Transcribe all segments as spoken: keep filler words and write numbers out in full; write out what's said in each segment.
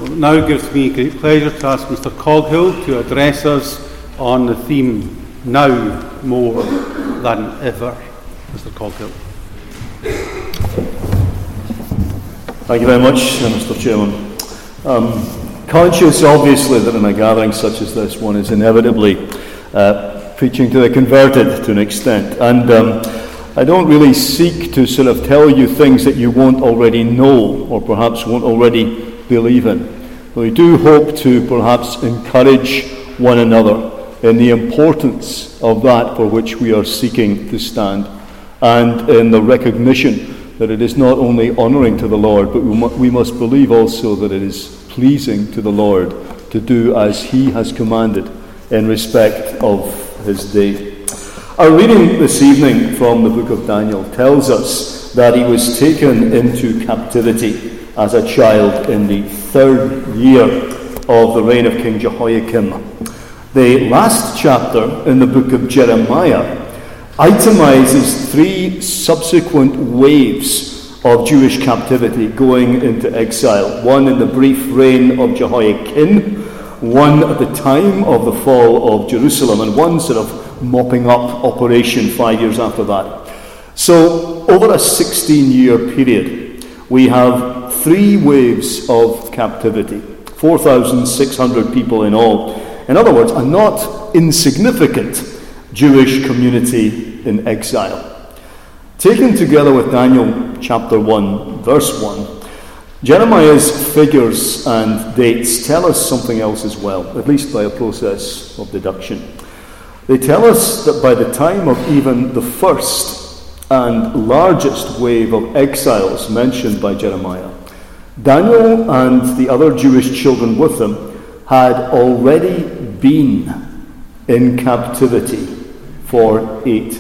Well, it now gives me great pleasure to ask Mister Coghill to address us on the theme, Now More Than Ever. Mister Coghill. Thank you very much, Mister Chairman. Um, conscious, obviously, that in a gathering such as this, one is inevitably uh, preaching to the converted to an extent. And um, I don't really seek to sort of tell you things that you won't already know or perhaps won't already believe in. But we do hope to perhaps encourage one another in the importance of that for which we are seeking to stand, and in the recognition that it is not only honouring to the Lord, but we, mu- we must believe also that it is pleasing to the Lord to do as He has commanded in respect of His day. Our reading this evening from the book of Daniel tells us that he was taken into captivity as a child in the third year of the reign of King Jehoiakim. The last chapter in the book of Jeremiah itemizes three subsequent waves of Jewish captivity going into exile. One in the brief reign of Jehoiakim, one at the time of the fall of Jerusalem, and one sort of mopping up operation five years after that. So, over a sixteen-year period, we have three waves of captivity, four thousand six hundred people in all. In other words, a not insignificant Jewish community in exile. Taken together with Daniel chapter one, verse one, Jeremiah's figures and dates tell us something else as well, at least by a process of deduction. They tell us that by the time of even the first and largest wave of exiles mentioned by Jeremiah, Daniel and the other Jewish children with him had already been in captivity for eight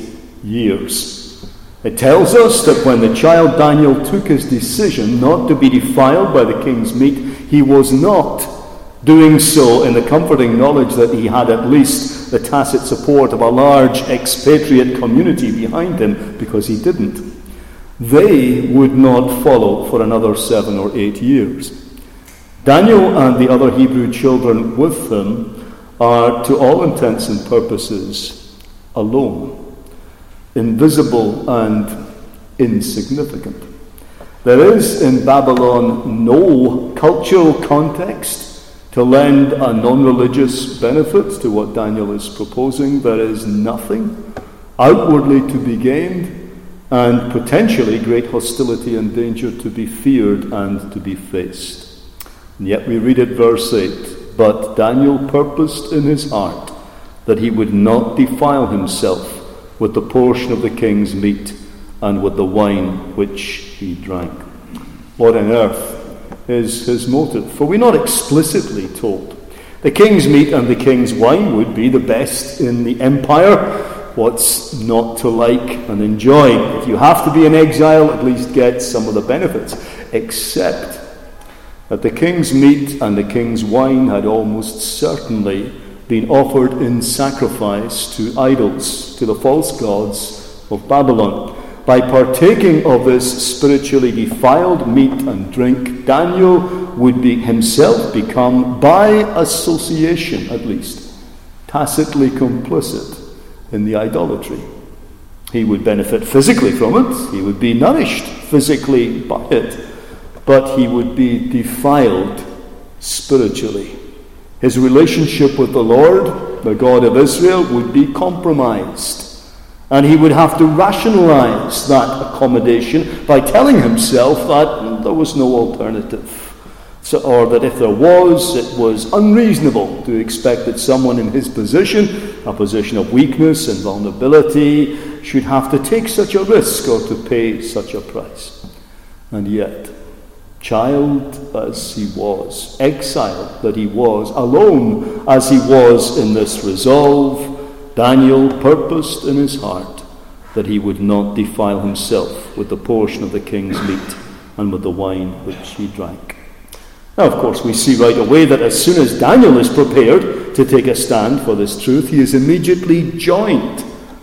years. It tells us that when the child Daniel took his decision not to be defiled by the king's meat, he was not doing so in the comforting knowledge that he had at least the tacit support of a large expatriate community behind him, because he didn't. They would not follow for another seven or eight years. Daniel and the other Hebrew children with him are, to all intents and purposes, alone, invisible and insignificant. There is in Babylon no cultural context to lend a non-religious benefit to what Daniel is proposing. There is nothing outwardly to be gained, and potentially great hostility and danger to be feared and to be faced. And yet we read at verse eight, "But Daniel purposed in his heart that he would not defile himself with the portion of the king's meat and with the wine which he drank." What on earth is his motive? For we're not explicitly told. The king's meat and the king's wine would be the best in the empire. What's not to like and enjoy? If you have to be in exile, at least get some of the benefits. Except that the king's meat and the king's wine had almost certainly been offered in sacrifice to idols, to the false gods of Babylon. By partaking of this spiritually defiled meat and drink, Daniel would be himself become, by association at least, tacitly complicit in the idolatry. He would benefit physically from it, he would be nourished physically by it, but he would be defiled spiritually. His relationship with the Lord, the God of Israel, would be compromised. And he would have to rationalize that accommodation by telling himself that there was no alternative. So, or that if there was, it was unreasonable to expect that someone in his position, a position of weakness and vulnerability, should have to take such a risk or to pay such a price. And yet, child as he was, exiled that he was, alone as he was in this resolve, Daniel purposed in his heart that he would not defile himself with the portion of the king's meat and with the wine which he drank. Now, of course, we see right away that as soon as Daniel is prepared to take a stand for this truth, he is immediately joined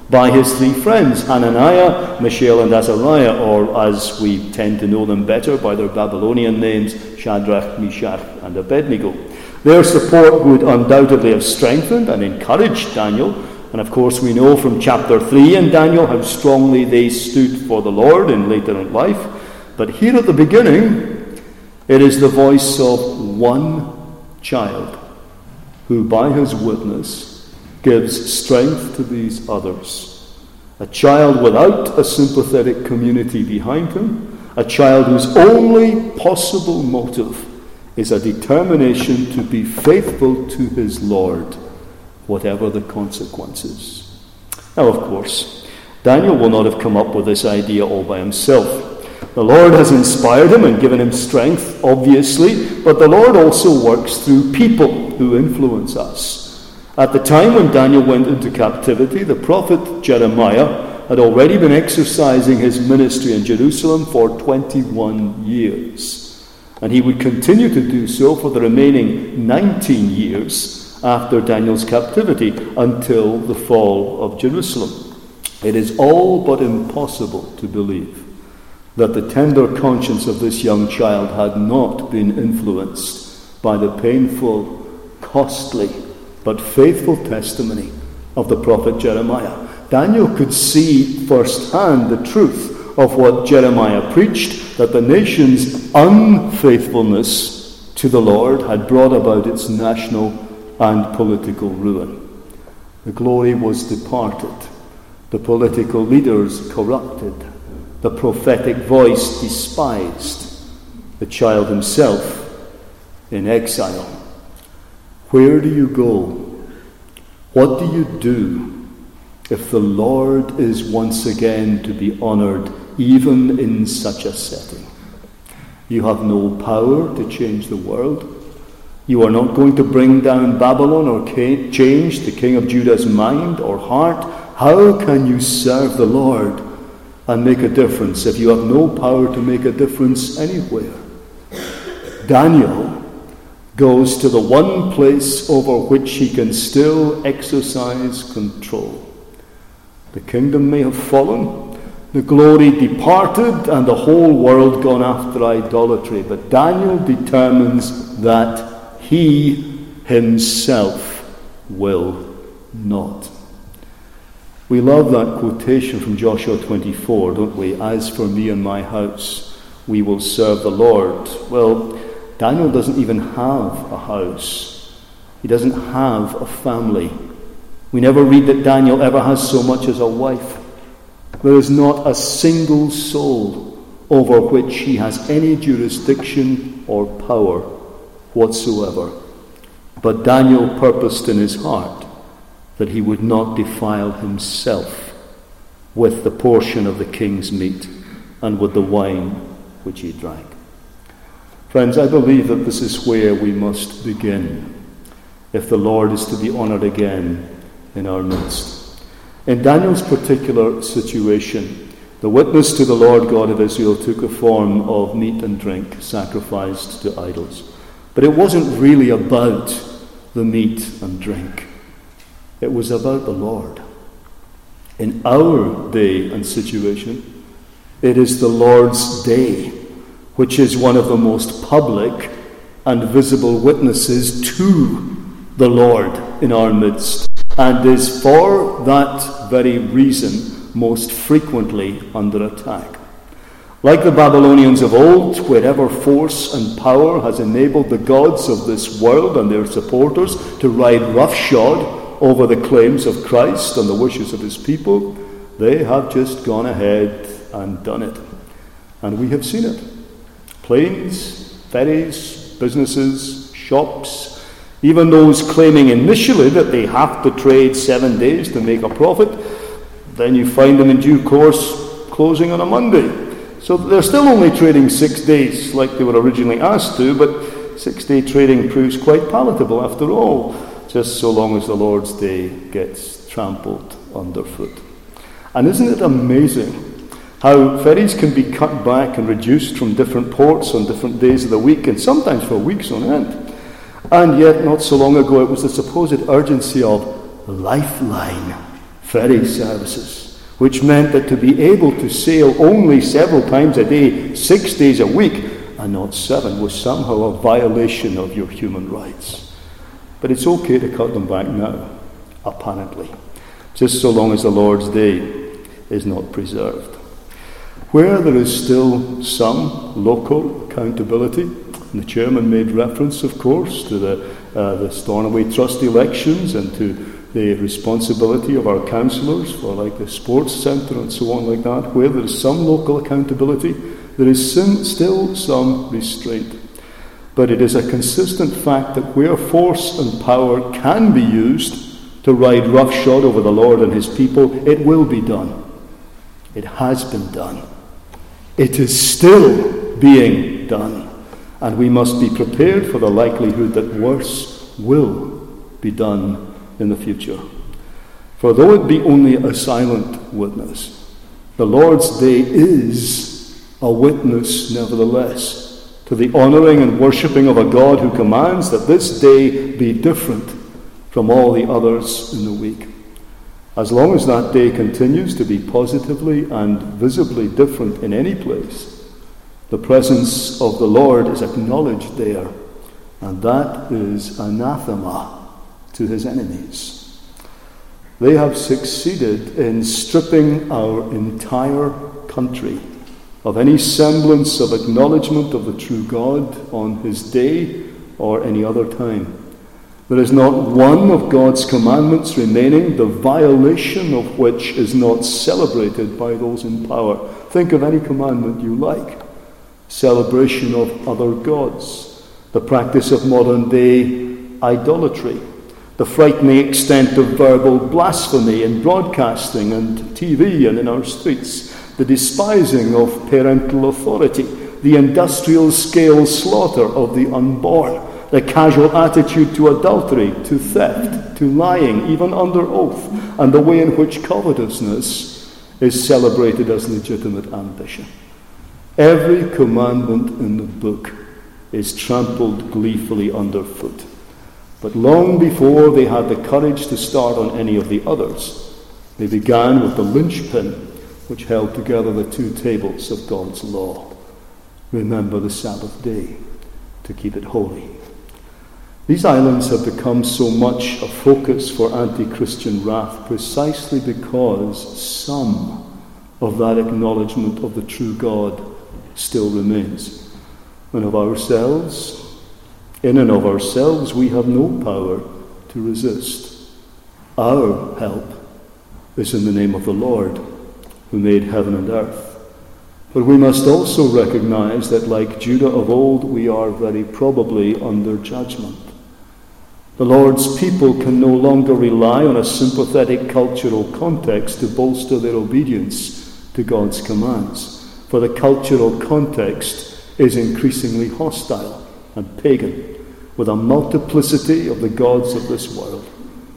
by his three friends, Hananiah, Mishael, and Azariah, or as we tend to know them better by their Babylonian names, Shadrach, Meshach, and Abednego. Their support would undoubtedly have strengthened and encouraged Daniel, and of course we know from chapter three in Daniel how strongly they stood for the Lord in later in life. But here at the beginning, it is the voice of one child who by his witness gives strength to these others. A child without a sympathetic community behind him, a child whose only possible motive is a determination to be faithful to his Lord, whatever the consequences. Now, of course, Daniel will not have come up with this idea all by himself. The Lord has inspired him and given him strength, obviously, but the Lord also works through people who influence us. At the time when Daniel went into captivity, the prophet Jeremiah had already been exercising his ministry in Jerusalem for twenty-one years. And he would continue to do so for the remaining nineteen years after Daniel's captivity until the fall of Jerusalem. It is all but impossible to believe that the tender conscience of this young child had not been influenced by the painful, costly, but faithful testimony of the prophet Jeremiah. Daniel could see firsthand the truth of what Jeremiah preached, that the nation's unfaithfulness to the Lord had brought about its national and political ruin. The glory was departed, the political leaders corrupted, the prophetic voice despised, the child himself in exile. Where do you go? What do you do if the Lord is once again to be honoured even in such a setting? You have no power to change the world. You are not going to bring down Babylon or change the king of Judah's mind or heart. How can you serve the Lord and make a difference if you have no power to make a difference anywhere? Daniel goes to the one place over which he can still exercise control. The kingdom may have fallen, the glory departed, and the whole world gone after idolatry. But Daniel determines that he himself will not. We love that quotation from Joshua twenty-four, don't we? As for me and my house, we will serve the Lord. Well, Daniel doesn't even have a house. He doesn't have a family. We never read that Daniel ever has so much as a wife. There is not a single soul over which he has any jurisdiction or power whatsoever. But Daniel purposed in his heart that he would not defile himself with the portion of the king's meat and with the wine which he drank. Friends, I believe that this is where we must begin if the Lord is to be honoured again in our midst. In Daniel's particular situation, the witness to the Lord God of Israel took a form of meat and drink sacrificed to idols. But it wasn't really about the meat and drink. It was about the Lord. In our day and situation, it is the Lord's day, which is one of the most public and visible witnesses to the Lord in our midst, and is for that very reason most frequently under attack. Like the Babylonians of old, wherever force and power has enabled the gods of this world and their supporters to ride roughshod over the claims of Christ and the wishes of his people, they have just gone ahead and done it. And we have seen it. Planes, ferries, businesses, shops, even those claiming initially that they have to trade seven days to make a profit, then you find them in due course closing on a Monday. So they're still only trading six days like they were originally asked to, but six-day trading proves quite palatable after all, just so long as the Lord's day gets trampled underfoot. And isn't it amazing how ferries can be cut back and reduced from different ports on different days of the week, and sometimes for weeks on end? And yet, not so long ago, it was the supposed urgency of Lifeline ferry services, which meant that to be able to sail only several times a day, six days a week, and not seven, was somehow a violation of your human rights. But it's okay to cut them back now, apparently, just so long as the Lord's Day is not preserved. Where there is still some local accountability, and the chairman made reference, of course, to the, uh, the Stornoway Trust elections and to the responsibility of our councillors for like the sports centre and so on like that, where there is some local accountability, there is sim- still some restraint. But it is a consistent fact that where force and power can be used to ride roughshod over the Lord and his people, it will be done. It has been done. It is still being done. And we must be prepared for the likelihood that worse will be done in the future. For though it be only a silent witness, the Lord's Day is a witness nevertheless to the honouring and worshipping of a God who commands that this day be different from all the others in the week. As long as that day continues to be positively and visibly different in any place, the presence of the Lord is acknowledged there, and that is anathema to his enemies. They have succeeded in stripping our entire country of any semblance of acknowledgement of the true God on his day or any other time. There is not one of God's commandments remaining, the violation of which is not celebrated by those in power. Think of any commandment you like. Celebration of other gods, the practice of modern day idolatry, the frightening extent of verbal blasphemy in broadcasting and T V and in our streets, the despising of parental authority, the industrial scale slaughter of the unborn, the casual attitude to adultery, to theft, to lying, even under oath, and the way in which covetousness is celebrated as legitimate ambition. Every commandment in the book is trampled gleefully underfoot. But long before they had the courage to start on any of the others, they began with the linchpin which held together the two tables of God's law. Remember the Sabbath day to keep it holy. These islands have become so much a focus for anti-Christian wrath precisely because some of that acknowledgement of the true God still remains. And of ourselves, in and of ourselves, we have no power to resist. Our help is in the name of the Lord, who made heaven and earth. But we must also recognize that, like Judah of old, we are very probably under judgment. The Lord's people can no longer rely on a sympathetic cultural context to bolster their obedience to God's commands, for the cultural context is increasingly hostile and pagan, with a multiplicity of the gods of this world.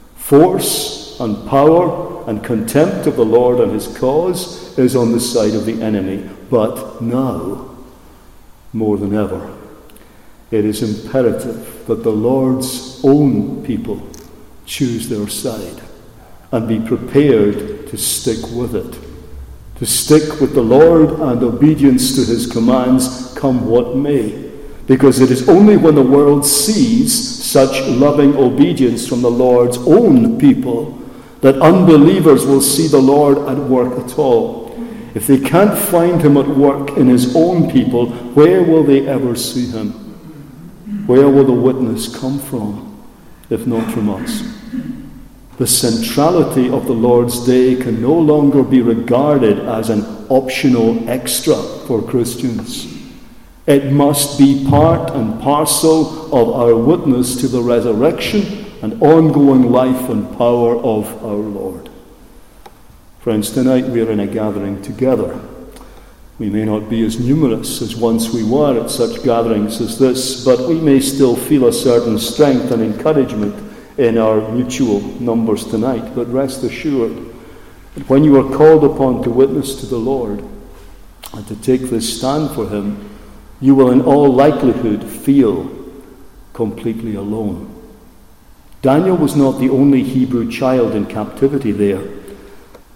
Force and power and contempt of the Lord and his cause is on the side of the enemy. But now, more than ever, it is imperative that the Lord's own people choose their side and be prepared to stick with it. To stick with the Lord and obedience to his commands, come what may. Because it is only when the world sees such loving obedience from the Lord's own people that unbelievers will see the Lord at work at all. If they can't find him at work in his own people, where will they ever see him? Where will the witness come from, if not from us? The centrality of the Lord's Day can no longer be regarded as an optional extra for Christians. It must be part and parcel of our witness to the resurrection and ongoing life and power of our Lord. Friends, tonight we are in a gathering together. We may not be as numerous as once we were at such gatherings as this, but we may still feel a certain strength and encouragement in our mutual numbers tonight. But rest assured that when you are called upon to witness to the Lord and to take this stand for him, you will in all likelihood feel completely alone. Daniel was not the only Hebrew child in captivity there.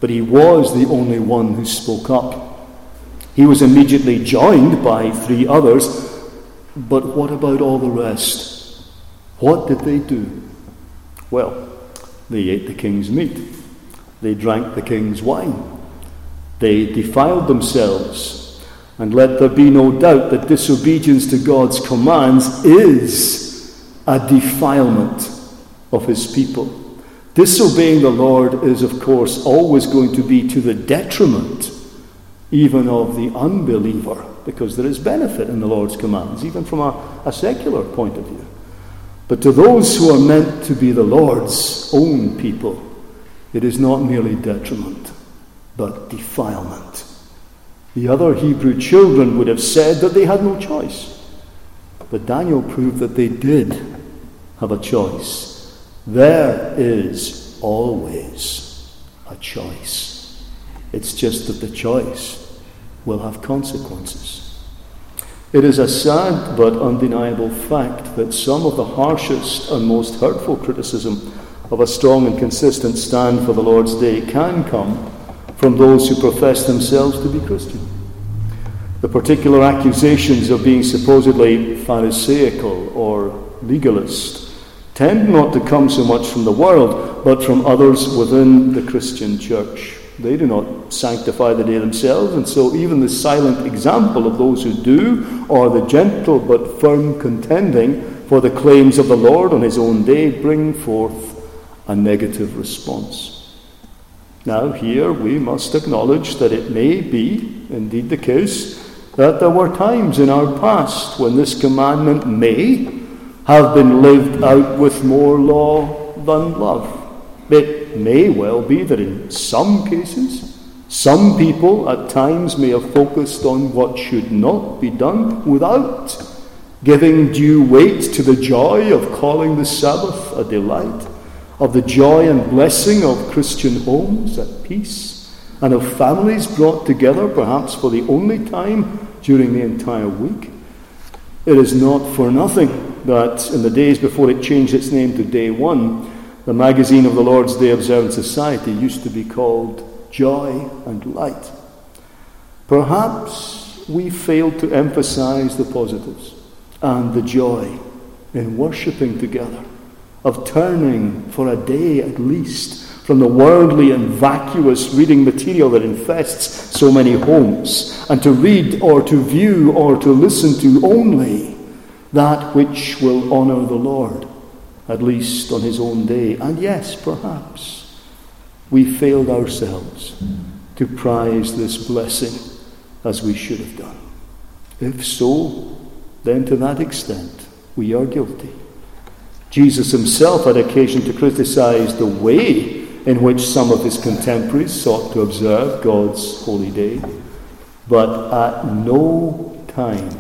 but he was the only one who spoke up. He was immediately joined by three others, but what about all the rest? What did they do? Well, they ate the king's meat. They drank the king's wine. They defiled themselves. And let there be no doubt that disobedience to God's commands is a defilement of his people. Disobeying the Lord is, of course, always going to be to the detriment even of the unbeliever, because there is benefit in the Lord's commands, even from a, a secular point of view. But to those who are meant to be the Lord's own people, it is not merely detriment, but defilement. The other Hebrew children would have said that they had no choice. But Daniel proved that they did have a choice. There is always a choice. It's just that the choice will have consequences. It is a sad but undeniable fact that some of the harshest and most hurtful criticism of a strong and consistent stand for the Lord's Day can come from those who profess themselves to be Christian. The particular accusations of being supposedly Pharisaical or legalist tend not to come so much from the world, but from others within the Christian church. They do not sanctify the day themselves, and so even the silent example of those who do, or the gentle but firm contending for the claims of the Lord on his own day, bring forth a negative response. Now here we must acknowledge that it may be indeed the case that there were times in our past when this commandment may have been lived out with more law than love. It may well be that in some cases, some people at times may have focused on what should not be done without giving due weight to the joy of calling the Sabbath a delight, of the joy and blessing of Christian homes at peace, and of families brought together perhaps for the only time during the entire week. It is not for nothing that in the days before it changed its name to Day One, the magazine of the Lord's Day Observant Society used to be called Joy and Light. Perhaps we failed to emphasize the positives and the joy in worshipping together, of turning for a day at least from the worldly and vacuous reading material that infests so many homes, and to read or to view or to listen to only that which will honour the Lord, at least on his own day. And yes, perhaps we failed ourselves to prize this blessing as we should have done. If so, then to that extent we are guilty. Jesus himself had occasion to criticize the way in which some of his contemporaries sought to observe God's holy day, but at no time,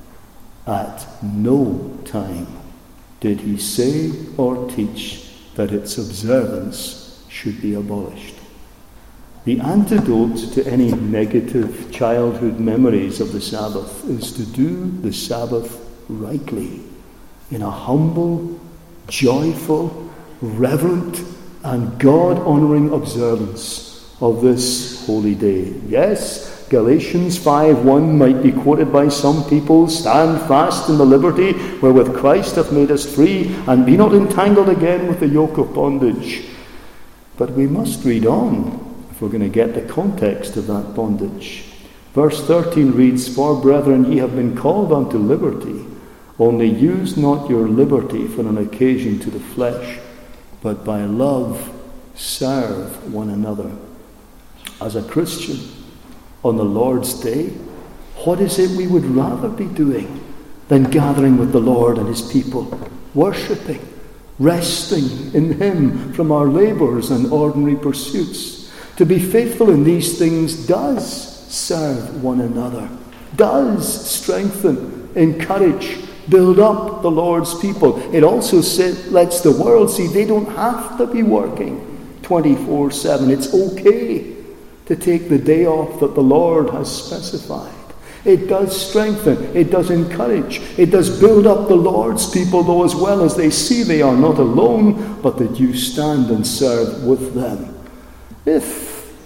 at no time did he say or teach that its observance should be abolished. The antidote to any negative childhood memories of the Sabbath is to do the Sabbath rightly, in a humble, joyful, reverent, and God-honouring observance of this holy day. Yes, Galatians five one might be quoted by some people: "Stand fast in the liberty wherewith Christ hath made us free, and be not entangled again with the yoke of bondage." But we must read on if we're going to get the context of that bondage. Verse thirteen reads, "For brethren, ye have been called unto liberty, only use not your liberty for an occasion to the flesh, but by love serve one another." As a Christian, on the Lord's Day, what is it we would rather be doing than gathering with the Lord and his people, worshipping, resting in him from our labours and ordinary pursuits? To be faithful in these things does serve one another, does strengthen, encourage, build up the Lord's people. It also lets the world see they don't have to be working twenty-four seven. It's okay to take the day off that the Lord has specified. It does strengthen, it does encourage, it does build up the Lord's people, though, as well as they see they are not alone, but that you stand and serve with them. If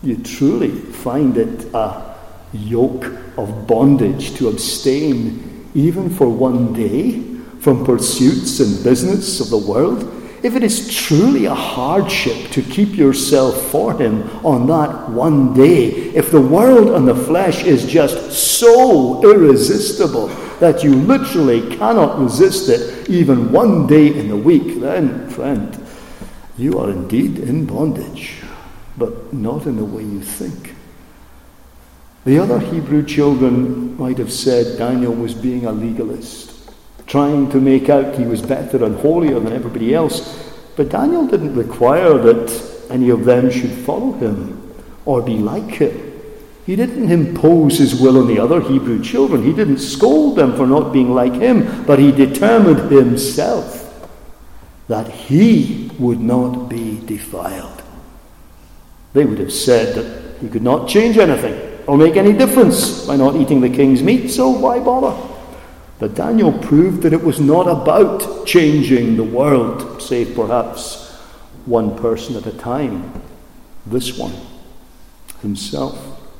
you truly find it a yoke of bondage to abstain even for one day from pursuits and business of the world, if it is truly a hardship to keep yourself for him on that one day, if the world and the flesh is just so irresistible that you literally cannot resist it even one day in the week, then, friend, you are indeed in bondage, but not in the way you think. The other Hebrew children might have said Daniel was being a legalist, trying to make out he was better and holier than everybody else. But Daniel didn't require that any of them should follow him or be like him. He didn't impose his will on the other Hebrew children. He didn't scold them for not being like him, but he determined himself that he would not be defiled. They would have said that he could not change anything or make any difference by not eating the king's meat, so why bother? But Daniel proved that it was not about changing the world, save perhaps one person at a time, this one, himself.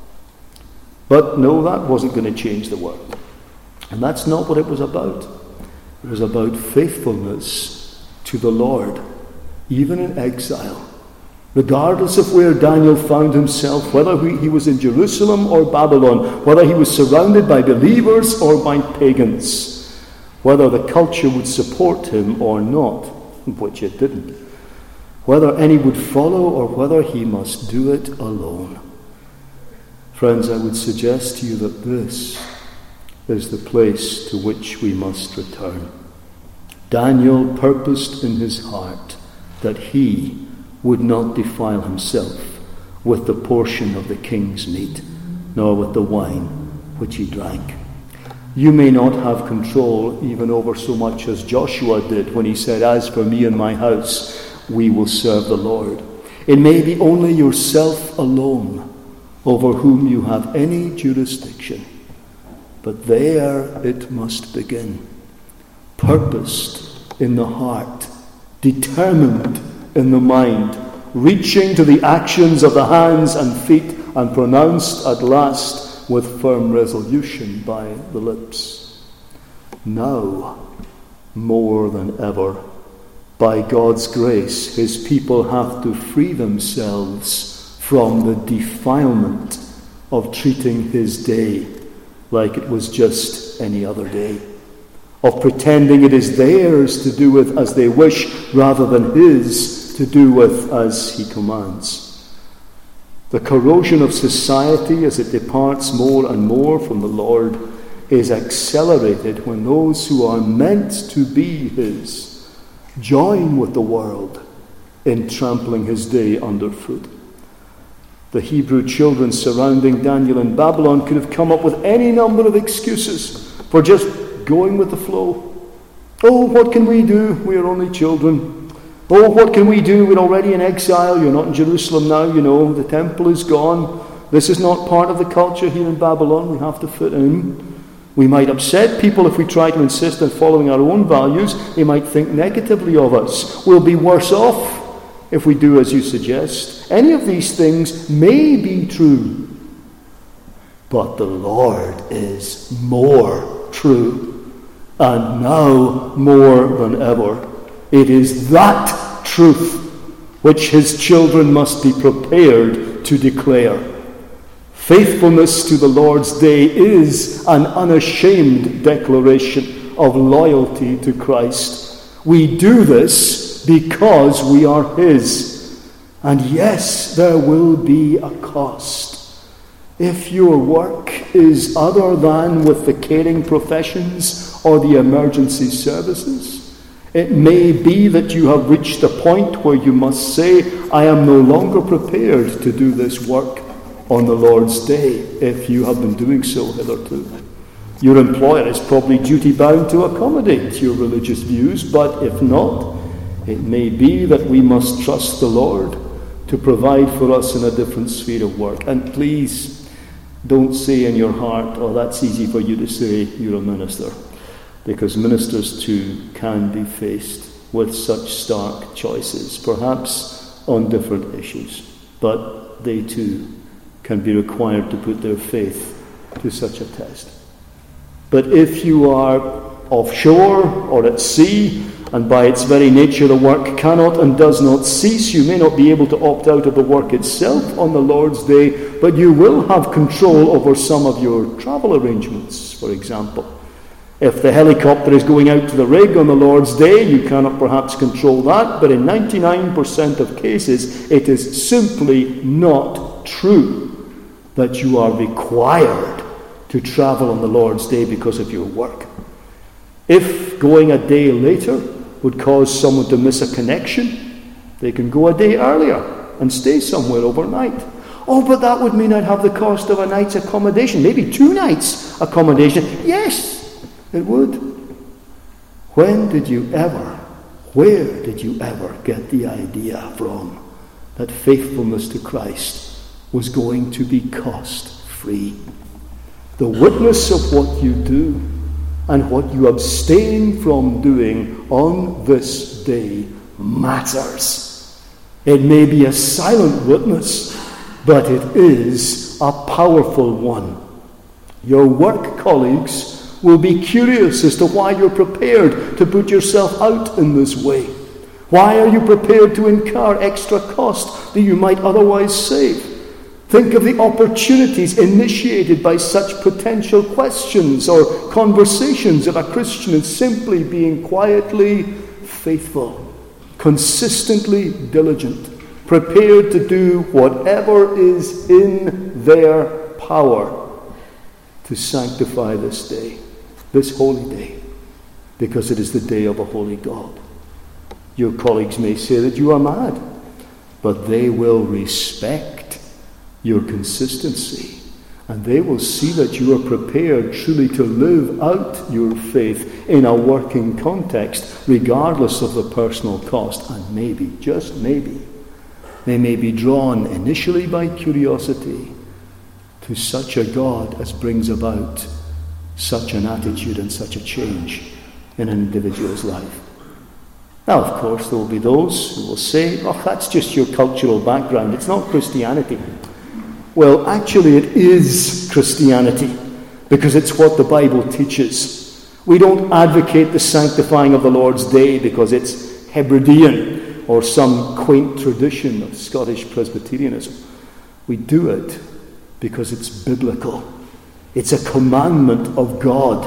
But no, that wasn't going to change the world. And that's not what it was about. It was about faithfulness to the Lord, even in exile. Regardless of where Daniel found himself, whether he was in Jerusalem or Babylon, whether he was surrounded by believers or by pagans, whether the culture would support him or not, which it didn't, whether any would follow or whether he must do it alone. Friends, I would suggest to you that this is the place to which we must return. Daniel purposed in his heart that he would not defile himself with the portion of the king's meat, nor with the wine which he drank. You may not have control even over so much as Joshua did when he said, "As for me and my house, we will serve the Lord." It may be only yourself alone over whom you have any jurisdiction, but there it must begin. Purposed in the heart, determined in the mind, reaching to the actions of the hands and feet, and pronounced at last with firm resolution by the lips. Now, more than ever, by God's grace, his people have to free themselves from the defilement of treating his day like it was just any other day, of pretending it is theirs to do with as they wish rather than his to do with as he commands. The corrosion of society as it departs more and more from the Lord is accelerated when those who are meant to be his join with the world in trampling his day underfoot. The Hebrew children surrounding Daniel in Babylon could have come up with any number of excuses for just going with the flow. Oh, what can we do? We are only children. Oh, what can we do? We're already in exile. You're not in Jerusalem now, you know. The temple is gone. This is not part of the culture here in Babylon. We have to fit in. We might upset people if we try to insist on following our own values. They might think negatively of us. We'll be worse off if we do as you suggest. Any of these things may be true, but the Lord is more true, and now more than ever. It is that truth which his children must be prepared to declare. Faithfulness to the Lord's day is an unashamed declaration of loyalty to Christ. We do this because we are his. And yes, there will be a cost. If your work is other than with the caring professions or the emergency services, it may be that you have reached a point where you must say, I am no longer prepared to do this work on the Lord's day, if you have been doing so hitherto. Your employer is probably duty-bound to accommodate your religious views, but if not, it may be that we must trust the Lord to provide for us in a different sphere of work. And please, don't say in your heart, oh, that's easy for you to say, you're a minister. Because ministers too can be faced with such stark choices, perhaps on different issues. but they too can be required to put their faith to such a test. But if you are offshore or at sea, and by its very nature the work cannot and does not cease, you may not be able to opt out of the work itself on the Lord's Day, but you will have control over some of your travel arrangements, for example. If the helicopter is going out to the rig on the Lord's Day, you cannot perhaps control that, but in ninety-nine percent of cases, it is simply not true that you are required to travel on the Lord's Day because of your work. If going a day later would cause someone to miss a connection, they can go a day earlier and stay somewhere overnight. Oh, but that would mean I'd have the cost of a night's accommodation, maybe two nights' accommodation. Yes, it would. When did you ever, where did you ever get the idea from that faithfulness to Christ was going to be cost-free? The witness of what you do and what you abstain from doing on this day matters. It may be a silent witness, but it is a powerful one. Your work colleagues will be curious as to why you're prepared to put yourself out in this way. Why are you prepared to incur extra cost that you might otherwise save? Think of the opportunities initiated by such potential questions or conversations if a Christian is simply being quietly faithful, consistently diligent, prepared to do whatever is in their power to sanctify this day, this holy day, because it is the day of a holy God. Your colleagues may say that you are mad, but they will respect your consistency, and they will see that you are prepared truly to live out your faith in a working context, regardless of the personal cost. And maybe, just maybe, they may be drawn initially by curiosity to such a God as brings about such an attitude and such a change in an individual's life. Now, of course, there will be those who will say, oh, that's just your cultural background, it's not Christianity. Well, actually it is Christianity, because it's what the Bible teaches. We don't advocate the sanctifying of the Lord's Day because it's Hebridean or some quaint tradition of Scottish Presbyterianism. We do it because it's biblical. It's a commandment of God,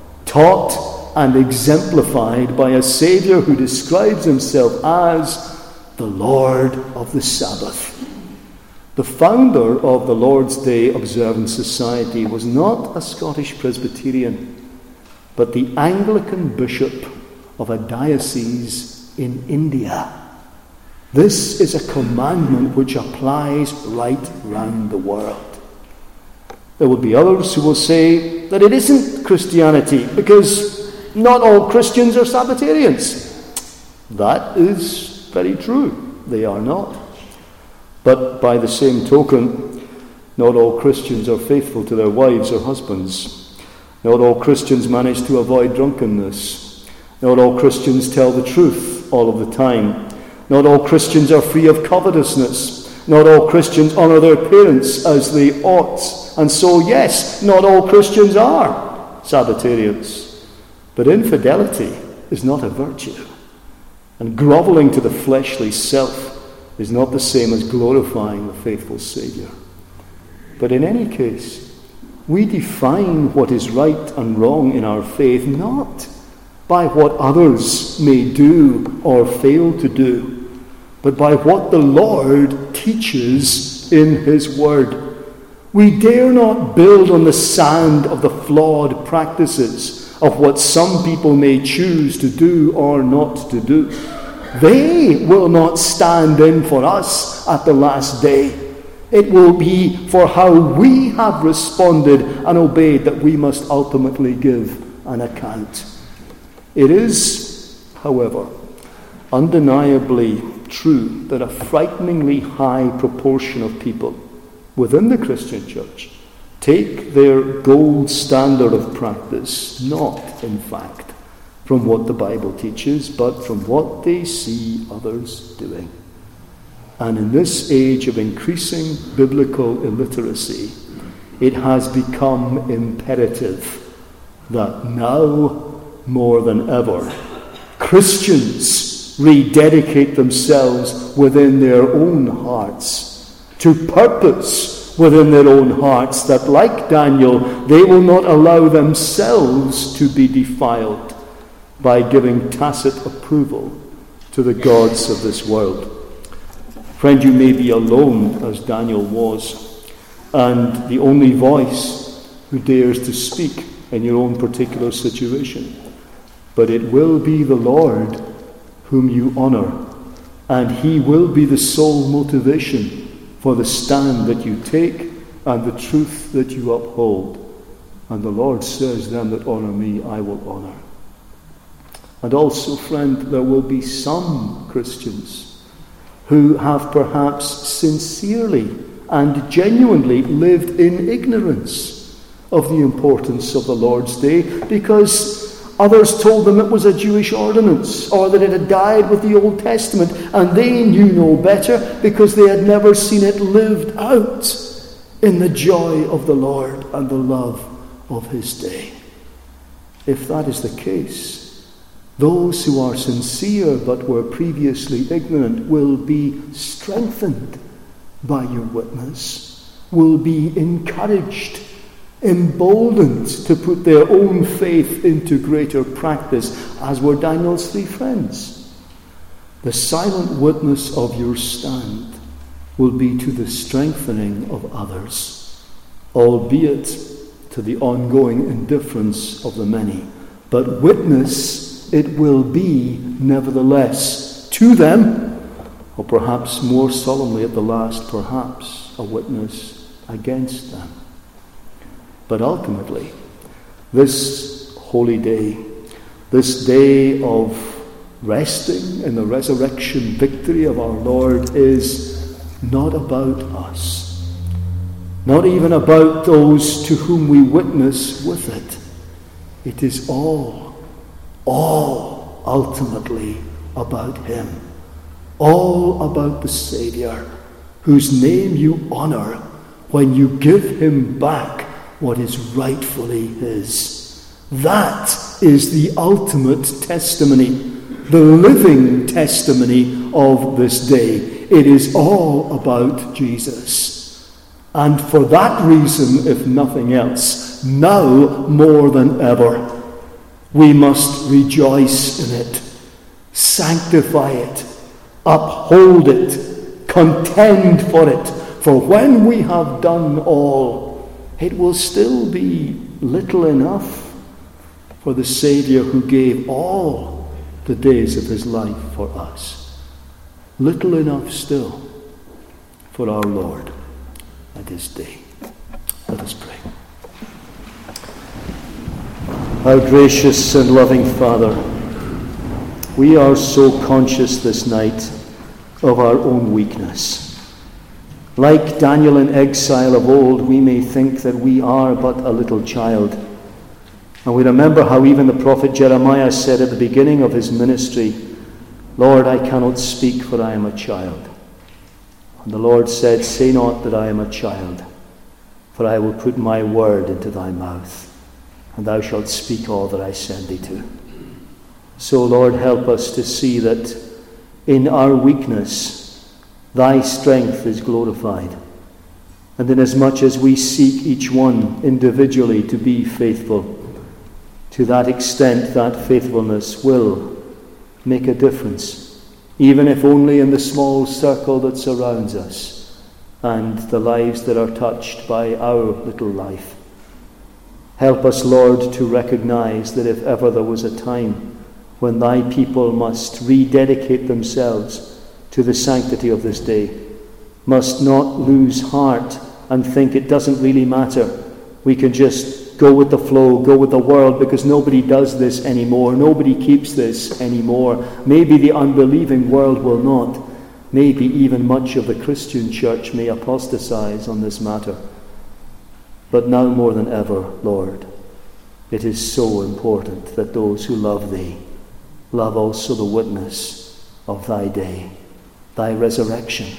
taught and exemplified by a Saviour who describes himself as the Lord of the Sabbath. The founder of the Lord's Day Observance Society was not a Scottish Presbyterian, but the Anglican bishop of a diocese in India. This is a commandment which applies right round the world. There will be others who will say that it isn't Christianity because not all Christians are Sabbatarians. That is very true. They are not. But by the same token, not all Christians are faithful to their wives or husbands. Not all Christians manage to avoid drunkenness. Not all Christians tell the truth all of the time. Not all Christians are free of covetousness. Not all Christians honour their parents as they ought. And so, yes, not all Christians are Sabbatarians. But infidelity is not a virtue. And grovelling to the fleshly self is not the same as glorifying the faithful Saviour. But in any case, we define what is right and wrong in our faith not by what others may do or fail to do, but by what the Lord teaches in his word. We dare not build on the sand of the flawed practices of what some people may choose to do or not to do. They will not stand in for us at the last day. It will be for how we have responded and obeyed that we must ultimately give an account. It is, however, undeniably true that a frighteningly high proportion of people within the Christian church take their gold standard of practice not, in fact, from what the Bible teaches, but from what they see others doing. And in this age of increasing biblical illiteracy, it has become imperative that now more than ever, Christians rededicate themselves within their own hearts to purpose within their own hearts, that like Daniel, they will not allow themselves to be defiled by giving tacit approval to the gods of this world. Friend, you may be alone, as Daniel was, and the only voice who dares to speak in your own particular situation. But it will be the Lord whom you honour, and he will be the sole motivation for the stand that you take and the truth that you uphold. And the Lord says, them that honour me, I will honour. And also, friend, there will be some Christians who have perhaps sincerely and genuinely lived in ignorance of the importance of the Lord's Day, because others told them it was a Jewish ordinance, or that it had died with the Old Testament, and they knew no better because they had never seen it lived out in the joy of the Lord and the love of his day. If that is the case, those who are sincere but were previously ignorant will be strengthened by your witness, will be encouraged, emboldened to put their own faith into greater practice, as were Daniel's three friends. The silent witness of your stand will be to the strengthening of others, albeit to the ongoing indifference of the many. But witness it will be nevertheless to them, or perhaps more solemnly at the last, perhaps a witness against them. But ultimately, this holy day, this day of resting in the resurrection victory of our Lord, is not about us, not even about those to whom we witness with it. It is all, all ultimately about him, all about the Saviour, whose name you honour when you give him back what is rightfully his. That is the ultimate testimony, the living testimony of this day. It is all about Jesus. And for that reason, if nothing else, now more than ever, we must rejoice in it, sanctify it, uphold it, contend for it. For when we have done all, it will still be little enough for the Saviour who gave all the days of his life for us. Little enough still for our Lord and his day. Let us pray. Our gracious and loving Father, we are so conscious this night of our own weakness. Like Daniel in exile of old, we may think that we are but a little child. And we remember how even the prophet Jeremiah said at the beginning of his ministry, Lord, I cannot speak, for I am a child. And the Lord said, say not that I am a child, for I will put my word into thy mouth, and thou shalt speak all that I send thee to. So, Lord, help us to see that in our weakness, thy strength is glorified. And inasmuch as we seek each one individually to be faithful, to that extent that faithfulness will make a difference, even if only in the small circle that surrounds us and the lives that are touched by our little life. Help us, Lord, to recognize that if ever there was a time when thy people must rededicate themselves to the sanctity of this day, must not lose heart and think it doesn't really matter. We can just go with the flow, go with the world, because nobody does this anymore. Nobody keeps this anymore. Maybe the unbelieving world will not. Maybe even much of the Christian church may apostatize on this matter. But now more than ever, Lord, it is so important that those who love thee love also the witness of thy day, thy resurrection,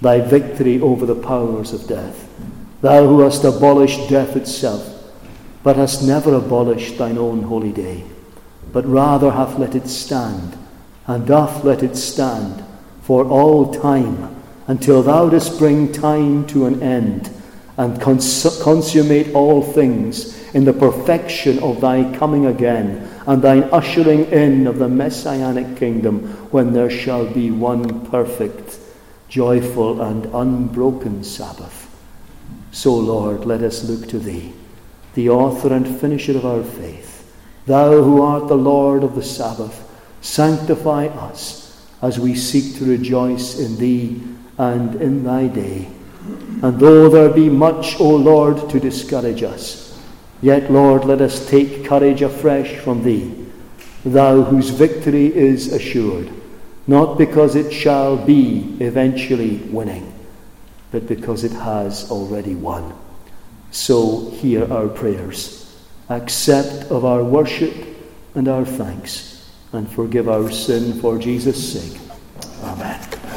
thy victory over the powers of death. Thou who hast abolished death itself, but hast never abolished thine own holy day, but rather hath let it stand, and doth let it stand for all time, until thou dost bring time to an end, and cons- consummate all things in the perfection of thy coming again, and thine ushering in of the Messianic kingdom, when there shall be one perfect, joyful, and unbroken Sabbath. So, Lord, let us look to thee, the author and finisher of our faith. Thou who art the Lord of the Sabbath, sanctify us as we seek to rejoice in thee and in thy day. And though there be much, O Lord, to discourage us, yet, Lord, let us take courage afresh from thee, thou whose victory is assured, not because it shall be eventually winning, but because it has already won. So hear our prayers, accept of our worship and our thanks, and forgive our sin for Jesus' sake. Amen.